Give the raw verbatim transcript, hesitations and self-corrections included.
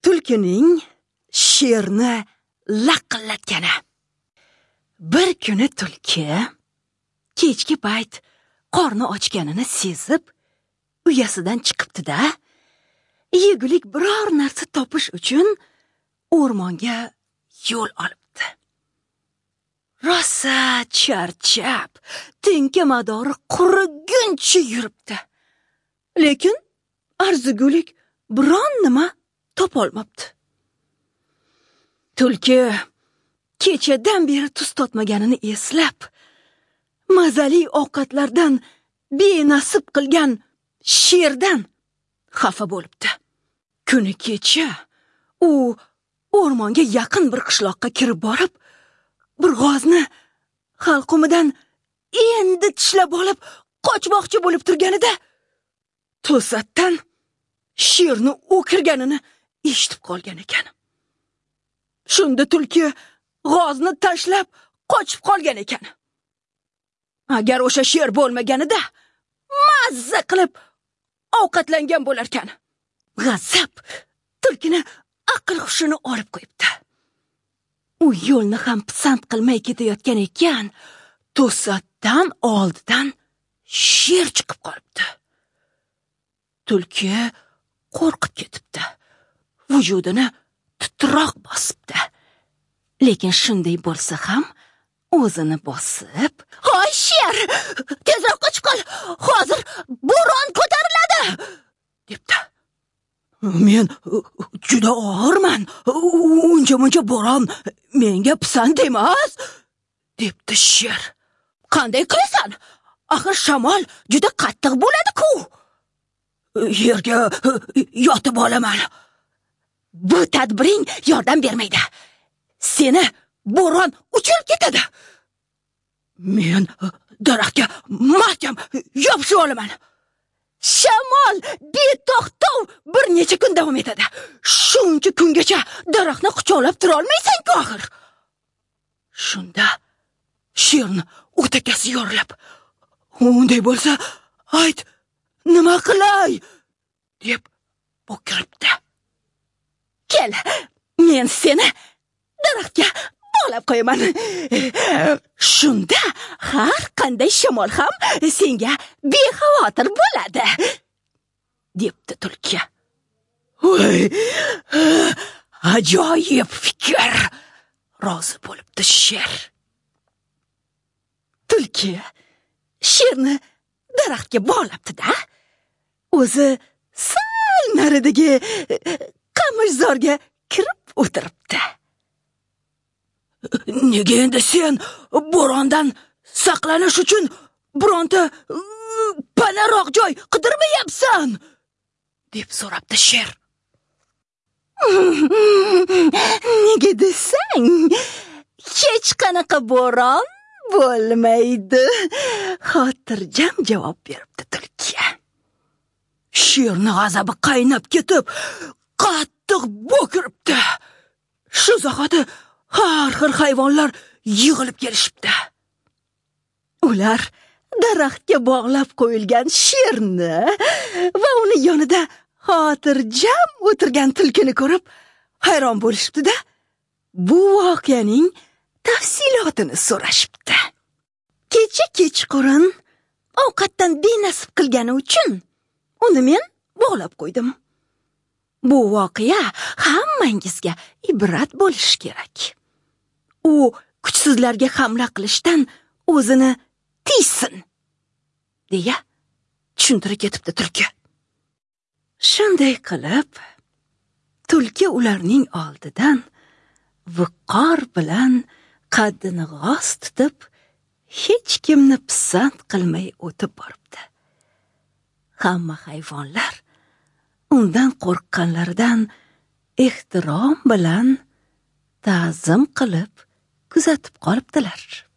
tulkining sherni laqillatgani. Bir kuni tulki kechki payt qorni ochganini sezib, uyasidan chiqibdi-da, yegulik biror narsa topish uchun o'rmonga yo'l olibdi. Rosa charchab, tinka madori quriguncha yuribdi. Lekin arzigulik biron nima topolmabdi. Tulki kechadan beri tuz totmaganini eslab, mazali ovqatlardan benasib qilgan sherdan xafa bo'libdi. Kuni kecha u o'rmonga yaqin bir qishloqqa kirib borib, bir g'ozni halqumidan endi tishlab olib qochmoqchi bo'lib turganida, to'satdan sherni o'kirganini eshitib qolgan ekan. Shunda tulki g'ozni tashlab qochib qolgan ekan. Agar o'sha sher bo'lmaganida mazza qilib ovqatlangan bo'lar ekan. G'azab tulkini aql hushini olib qo'yibdi. U yo'lni ham pisand qilmay ketayotgan ekan, to'satdan oldidan sher chiqib qolibdi. Tulki qo'rqib ketibdi. Vujudini titroq bosibdi. Lekin shunday bo'lsa ham o'zini bosib, "Hoy sher, tezroq qochib qol. Hozir bo'ron ko'tariladi", debdi. "Men juda og'irman. Uncha-muncha bo'ron menga pisand emas", debdi sher. "Qanday qilasan? Axir shamol juda qattiq bo'ladi-ku." "Yerga yotib olaman." "Bu tadbiring yordam bermaydi. Seni bo'ron uchirib ketadi." "Men daraxtga mahkam yopishib olaman." "Shamol beto'xtov bir necha kun davom etadi. Shuncha kungacha daraxtni quchoqlab tura olmaysan-ku axir." Shunda sherni o'takasi yorilib, "Unday bo'lsa, ayt, nima qilay?" deb bo'kiribdi. "Kel, men seni daraxtga bog'lab qo'yaman. Shunda har qanday shamol ham senga bexavotir bo'ladi", debdi tulki. "Voy, ajoyib fikr", rozi bo'libdi sher. Tulki sherni daraxtga bog'labdi-da, o'zi sal naridagi qamishzorga kirib o'tiribdi. "Nega endi sen bo'rondan saqlanish uchun bironta panaroq joy qidirmayapsan?" deb so'rabdi sher. "Nega desang, hech qanaqa bo'ron bo'lmaydi", xotirjam javob beribdi tulki. Sherni g'azabi qaynab ketib, qattiq bo'kiribdi. Shu zahoti har xil hayvonlar yig'ilib kelishibdi. Ular daraxtga bog'lab qo'yilgan sherni va uni yonida xotirjam o'tirgan tulkini ko'rib hayron bo'lishibdi-da, bu voqeaning tafsilotini so'rashibdi. Kecha kechqurun ovqatdan benasib qilgani uchun uni men bog'lab qo'ydim. Bu voqea hammangizga ibrat bo'lishi kerak. U kuchsizlarga hamla qilishdan o'zini tiysin, deya tushuntirib ketibdi tulki. Shunday qilib, tulki ularning oldidan viqor bilan qaddini g'oz tutib, hech kimni pisand qilmay o'tib boribdi. Hamma hayvonlar undan qo'rqqanlaridan ehtirom bilan ta'zim qilib kuzatib qolibdilar.